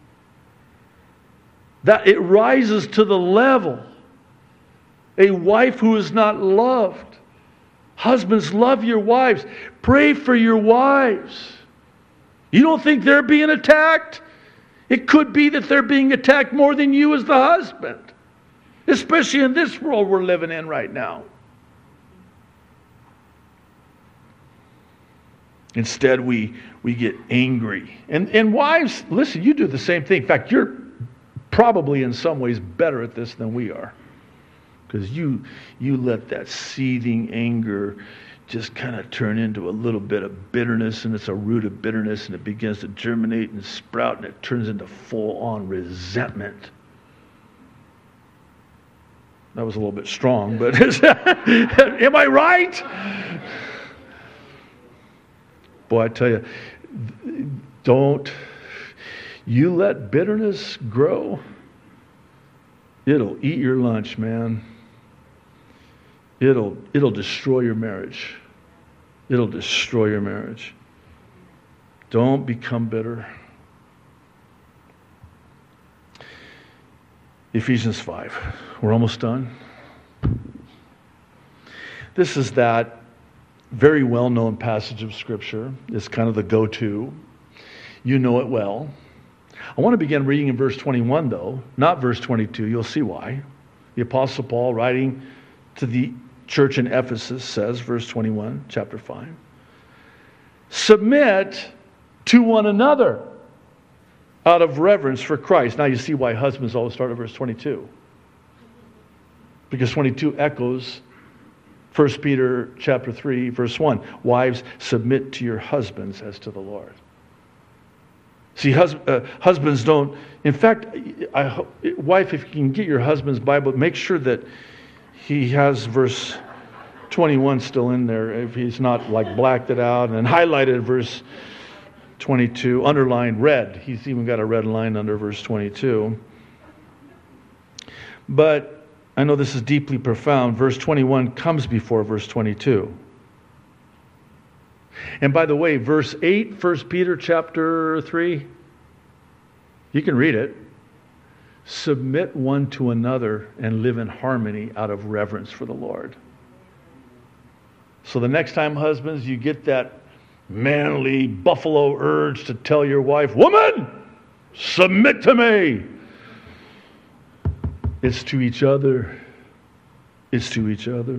That it rises to the level. A wife who is not loved. Husbands, love your wives. Pray for your wives. You don't think they're being attacked? It could be that they're being attacked more than you as the husband. Especially in this world we're living in right now. Instead, we, we get angry. And, and wives, listen, you do the same thing. In fact, you're probably in some ways better at this than we are. Because you you let that seething anger just kind of turn into a little bit of bitterness, and it's a root of bitterness, and it begins to germinate and sprout, and it turns into full-on resentment. That was a little bit strong, but am I right? Boy, I tell you, don't, you let bitterness grow, it'll eat your lunch, man. It'll it'll destroy your marriage. It'll destroy your marriage. Don't become bitter. Ephesians five. We're almost done. This is that very well-known passage of Scripture. It's kind of the go-to. You know it well. I want to begin reading in verse twenty-one, though, not verse twenty-two. You'll see why. The Apostle Paul, writing to the church in Ephesus, says, verse twenty-one, chapter five, submit to one another out of reverence for Christ. Now you see why husbands always start at verse twenty-two. Because twenty-two echoes First Peter chapter three, verse one. Wives, submit to your husbands as to the Lord. See, hus- uh, husbands don't... In fact, I ho- wife, if you can get your husband's Bible, make sure that he has verse twenty-one still in there, if he's not like blacked it out, and highlighted verse twenty-two, underlined red. He's even got a red line under verse twenty-two. But I know this is deeply profound. Verse twenty-one comes before verse twenty-two. And by the way, verse eight, First Peter chapter three, you can read it. Submit one to another and live in harmony out of reverence for the Lord. So the next time, husbands, you get that manly buffalo urge to tell your wife, woman, submit to me. It's to each other. It's to each other.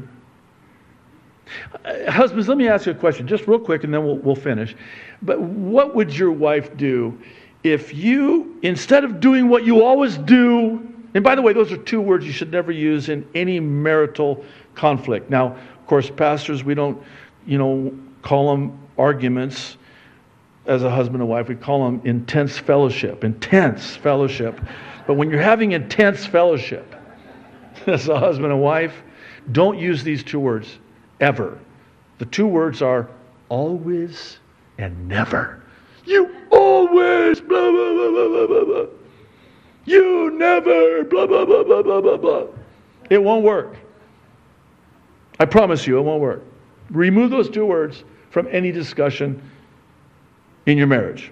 Uh, husbands, let me ask you a question, just real quick, and then we'll, we'll finish. But what would your wife do if you, instead of doing what you always do, and by the way, those are two words you should never use in any marital conflict. Now, of course, pastors, we don't, you know, call them arguments as a husband and wife. We call them intense fellowship, intense fellowship. But when you're having intense fellowship as a husband and wife, don't use these two words ever. The two words are always and never. You always, blah, blah, blah, blah, blah, blah. You never, blah, blah, blah, blah, blah, blah, blah. It won't work. I promise you, it won't work. Remove those two words from any discussion in your marriage.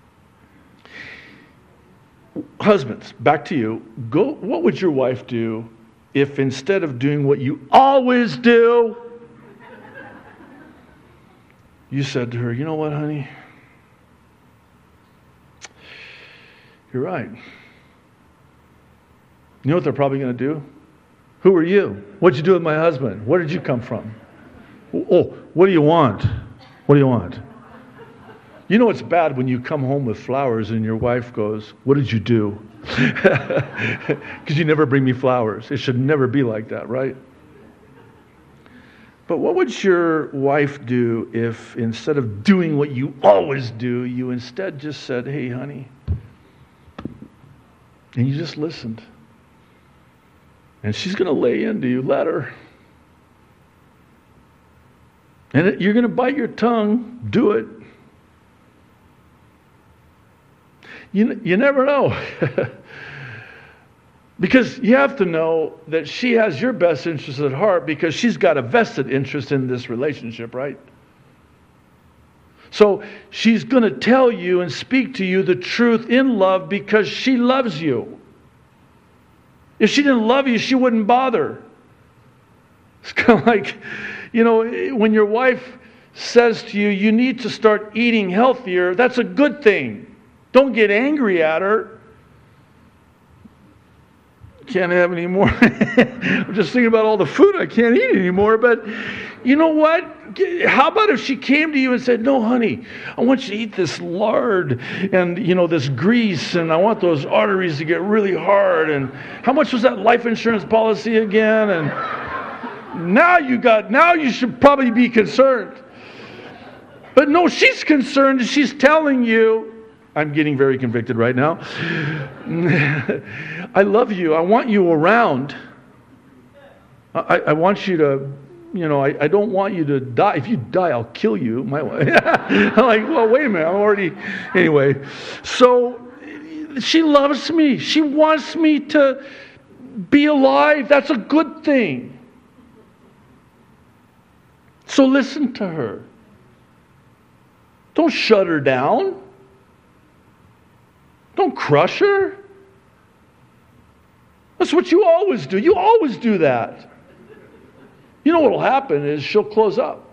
Husbands, back to you. Go. What would your wife do if instead of doing what you always do, you said to her, you know what, honey? You're right. You know what they're probably going to do? Who are you? What'd you do with my husband? Where did you come from? Oh, what do you want? What do you want? You know it's bad when you come home with flowers and your wife goes, what did you do? Because you never bring me flowers. It should never be like that, right? But what would your wife do if instead of doing what you always do, you instead just said, hey, honey, and you just listened. And she's going to lay into you, let her. And it, you're going to bite your tongue, do it. You, you never know. Because you have to know that she has your best interest at heart because she's got a vested interest in this relationship, right? So she's going to tell you and speak to you the truth in love because she loves you. If she didn't love you, she wouldn't bother. It's kind of like, you know, when your wife says to you, you need to start eating healthier, that's a good thing. Don't get angry at her. Can't have any more. I'm just thinking about all the food I can't eat anymore. But you know what? How about if she came to you and said, no, honey, I want you to eat this lard and, you know, this grease, and I want those arteries to get really hard. And how much was that life insurance policy again? And now you got, now you should probably be concerned. But no, she's concerned and she's telling you, I'm getting very convicted right now. I love you. I want you around. I, I want you to, you know, I, I don't want you to die. If you die, I'll kill you. My wife. I'm like, well, wait a minute. I'm already, anyway. So she loves me. She wants me to be alive. That's a good thing. So listen to her. Don't shut her down. Don't crush her. That's what you always do. You always do that. You know what will happen is she'll close up.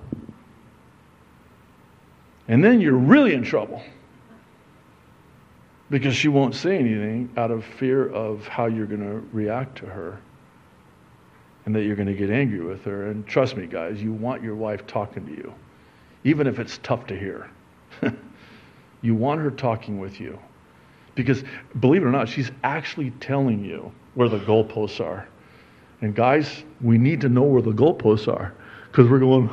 And then you're really in trouble. Because she won't say anything out of fear of how you're going to react to her. And that you're going to get angry with her. And trust me, guys, you want your wife talking to you. Even if it's tough to hear. You want her talking with you. Because, believe it or not, she's actually telling you where the goalposts are. And guys, we need to know where the goalposts are. Because we're going,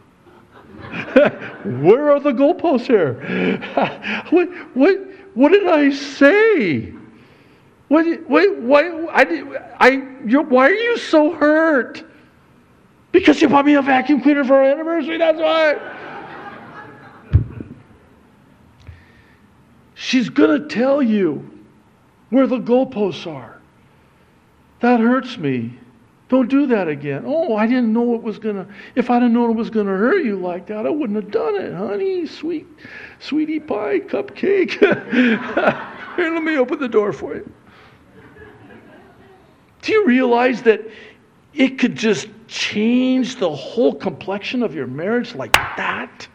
where are the goalposts here? what, what, what did I say? What, what, why, I, I, you're, why are you so hurt? Because you bought me a vacuum cleaner for our anniversary, that's why. She's going to tell you where the goalposts are. That hurts me. Don't do that again. Oh, I didn't know it was going to, if I'd have known it was going to hurt you like that, I wouldn't have done it, honey. Sweet, sweetie pie, cupcake. Here, let me open the door for you. Do you realize that it could just change the whole complexion of your marriage like that?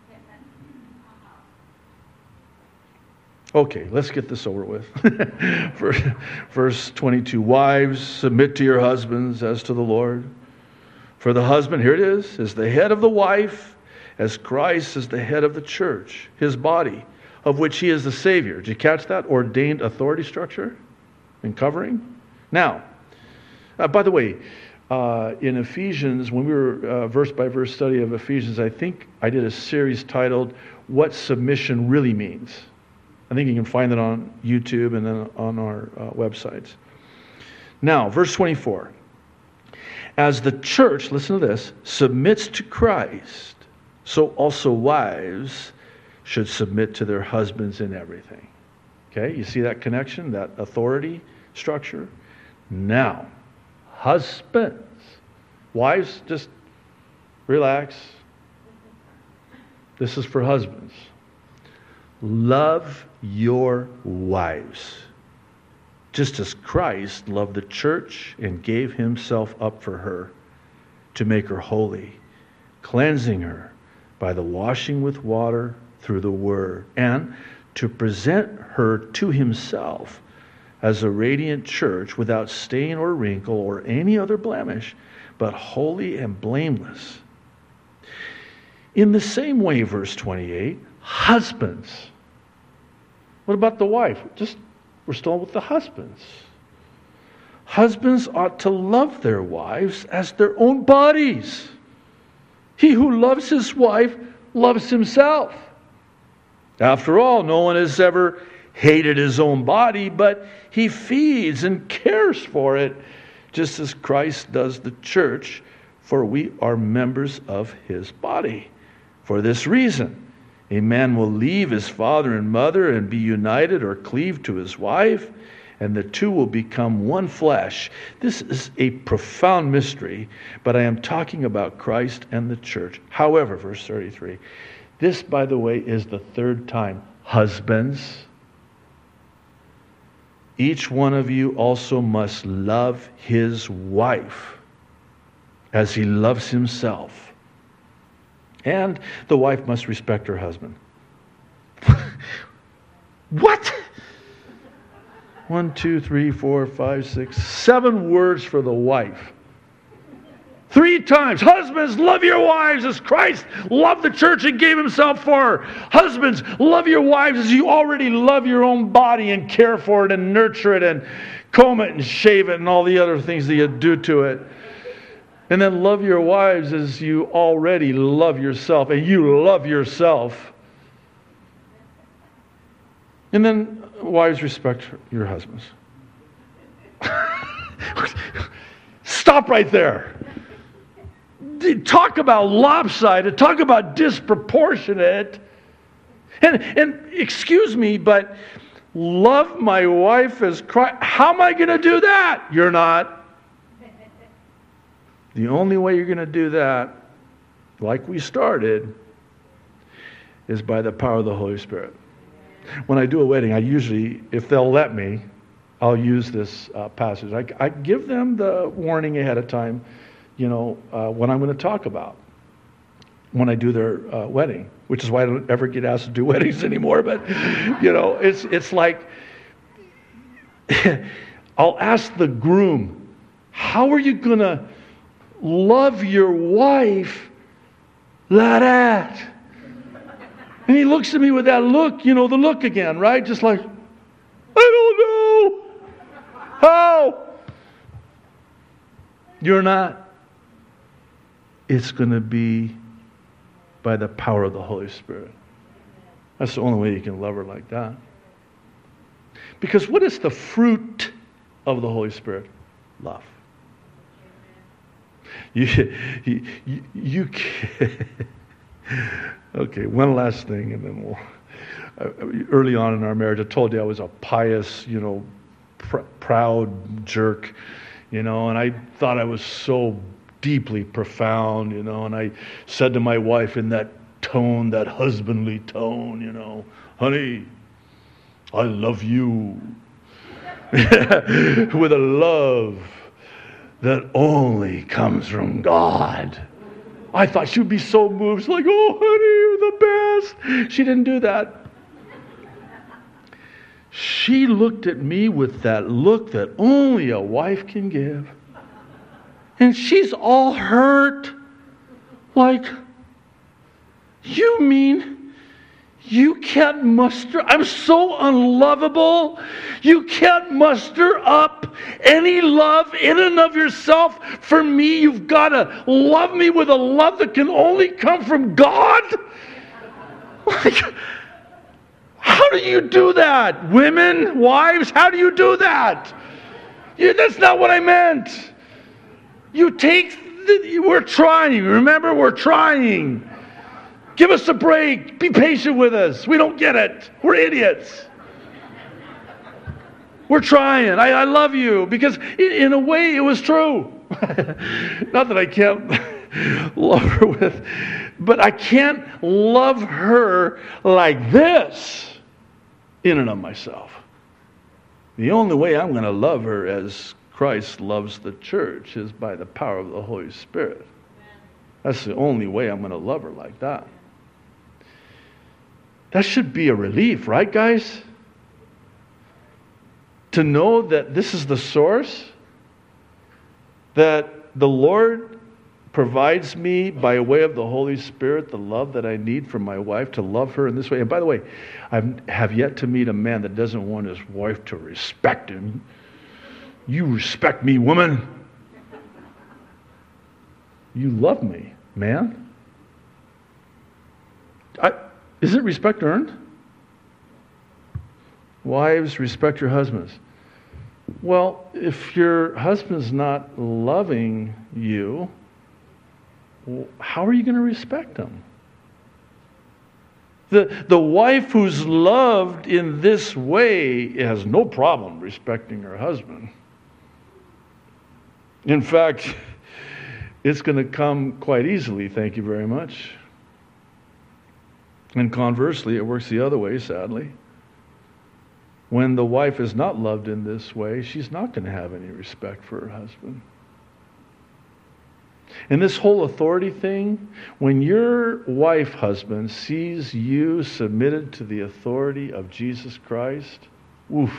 Okay, let's get this over with. Verse twenty-two, wives, submit to your husbands as to the Lord. For the husband, here it is, is the head of the wife, as Christ is the head of the church, his body, of which he is the Savior. Did you catch that? Ordained authority structure and covering. Now, uh, by the way, uh, in Ephesians, when we were uh, verse by verse study of Ephesians, I think I did a series titled, What Submission Really Means. I think you can find it on YouTube and then on our uh, websites. Now, verse twenty-four. As the church, listen to this, submits to Christ, so also wives should submit to their husbands in everything. Okay, you see that connection, that authority structure? Now, husbands, wives, just relax. This is for husbands. Love your wives, just as Christ loved the church and gave himself up for her to make her holy, cleansing her by the washing with water through the word, and to present her to himself as a radiant church without stain or wrinkle or any other blemish, but holy and blameless. In the same way, verse twenty-eight, husbands. What about the wife? Just, we're still with the husbands. Husbands ought to love their wives as their own bodies. He who loves his wife loves himself. After all, no one has ever hated his own body, but he feeds and cares for it, just as Christ does the church, for we are members of his body. For this reason, a man will leave his father and mother and be united or cleave to his wife, and the two will become one flesh. This is a profound mystery, but I am talking about Christ and the church. However, verse thirty-three, this, by the way, is the third time. Husbands, each one of you also must love his wife as he loves himself. And the wife must respect her husband. What? One, two, three, four, five, six, seven words for the wife. Three times. Husbands, love your wives as Christ loved the church and gave himself for her. Husbands, love your wives as you already love your own body and care for it and nurture it and comb it and shave it and all the other things that you do to it. And then love your wives as you already love yourself, and you love yourself. And then wives, respect your husbands. Stop right there. Talk about lopsided, talk about disproportionate. And, and excuse me, but love my wife as Christ. How am I going to do that? You're not. The only way you're going to do that, like we started, is by the power of the Holy Spirit. When I do a wedding, I usually, if they'll let me, I'll use this uh, passage. I, I give them the warning ahead of time, you know, uh, what I'm going to talk about when I do their uh, wedding, which is why I don't ever get asked to do weddings anymore. But, you know, it's it's like, I'll ask the groom, how are you going to love your wife like that? And he looks at me with that look, you know, the look again, right? Just like, How? You're not. It's going to be by the power of the Holy Spirit. That's the only way you can love her like that. Because what is the fruit of the Holy Spirit? Love. You, you, you, you can't. Okay, one last thing, and then we'll. Uh, early on in our marriage, I told you I was a pious, you know, pr- proud jerk, you know, and I thought I was so deeply profound, you know, and I said to my wife in that tone, that husbandly tone, you know, honey, I love you. With a love that only comes from God. I thought she would be so moved. She's like, oh, honey, you're the best. She didn't do that. She looked at me with that look that only a wife can give. And she's all hurt. Like, you mean you can't muster? I'm so unlovable. You can't muster up any love in and of yourself for me. You've got to love me with a love that can only come from God. Like, how do you do that? Women, wives, how do you do that? You, that's not what I meant. You take, the, we're trying. Remember, we're trying. Give us a break. Be patient with us. We don't get it. We're idiots. We're trying. I, I love you. Because in, in a way, it was true. Not that I can't love her with, but I can't love her like this in and of myself. The only way I'm going to love her as Christ loves the church is by the power of the Holy Spirit. That's the only way I'm going to love her like that. That should be a relief, right, guys? To know that this is the source, that the Lord provides me by way of the Holy Spirit the love that I need from my wife, to love her in this way. And by the way, I have yet to meet a man that doesn't want his wife to respect him. You respect me, woman. You love me, man. I, isn't respect earned? Wives, respect your husbands. Well, if your husband's not loving you, how are you going to respect him? The, the wife who's loved in this way has no problem respecting her husband. In fact, it's going to come quite easily, thank you very much. And conversely, it works the other way, sadly. When the wife is not loved in this way, she's not going to have any respect for her husband. And this whole authority thing, when your wife, husband, sees you submitted to the authority of Jesus Christ, oof,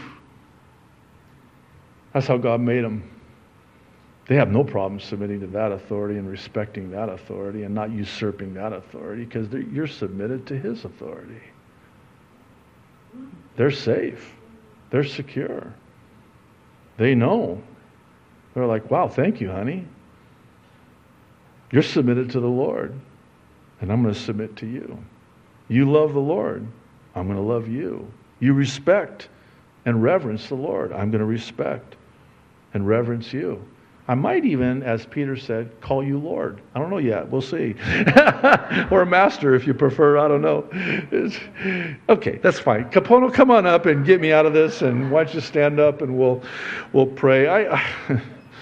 that's how God made them. They have no problem submitting to that authority and respecting that authority and not usurping that authority, because you're submitted to His authority. They're safe. They're secure. They know. They're like, wow, thank you, honey. You're submitted to the Lord, and I'm going to submit to you. You love the Lord. I'm going to love you. You respect and reverence the Lord. I'm going to respect and reverence you. I might even, as Peter said, call you Lord. I don't know yet. We'll see. Or Master, if you prefer. I don't know. It's, okay, that's fine. Capono, come on up and get me out of this. And why don't you stand up and we'll we'll pray. I, I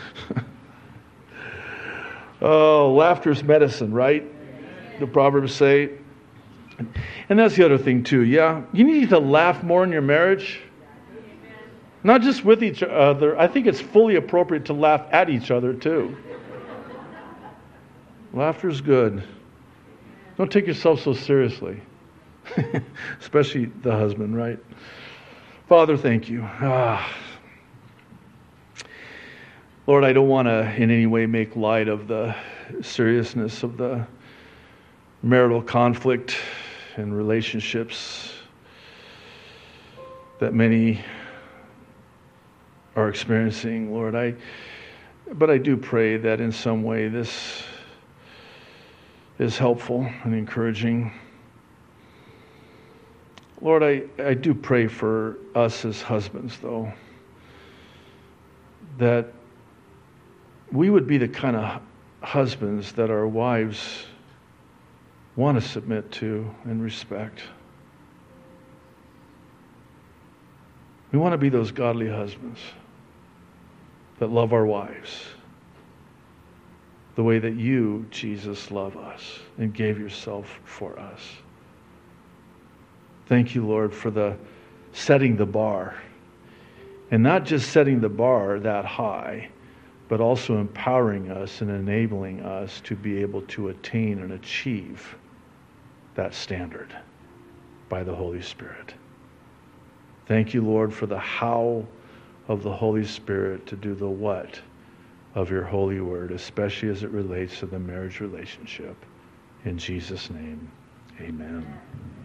oh, laughter's medicine, right? The Proverbs say. And that's the other thing too. Yeah, you need to laugh more in your marriage. Not just with each other. I think it's fully appropriate to laugh at each other too. Laughter's good. Don't take yourself so seriously. Especially the husband, right? Father, thank you. Ah. Lord, I don't want to in any way make light of the seriousness of the marital conflict and relationships that many are experiencing, Lord. I, but I do pray that in some way this is helpful and encouraging. Lord, I, I do pray for us as husbands, though, that we would be the kind of husbands that our wives want to submit to and respect. We want to be those godly husbands that love our wives the way that you, Jesus, love us and gave yourself for us. Thank you, Lord, for the setting the bar. And not just setting the bar that high, but also empowering us and enabling us to be able to attain and achieve that standard by the Holy Spirit. Thank you, Lord, for the how of the Holy Spirit to do the what of your holy word, especially as it relates to the marriage relationship. In Jesus' name, amen.